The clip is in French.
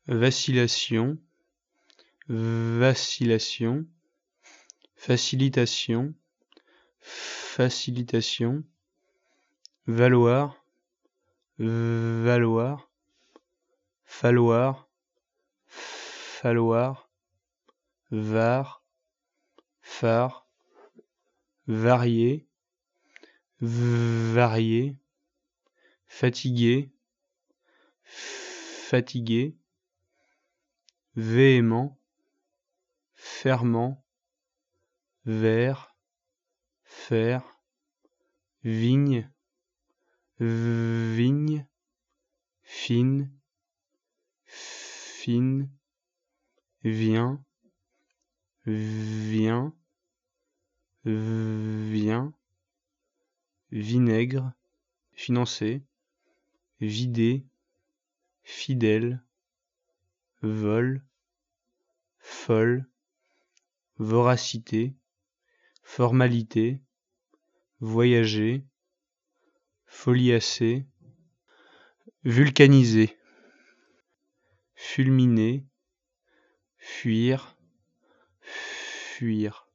vacillation, vacillation, facilitation, facilitation, valoir, valoir, falloir, falloir, var, phare, varier, varier, fatigué, fatigué, véhément, fermant, vert, faire, vigne, vigne, fine, fine, vient, vient, vient, vinaigre, financer, vider, fidèle, vol, folle, voracité, formalité, voyager, foliacée, vulcaniser, fulminer, fuir, fuir.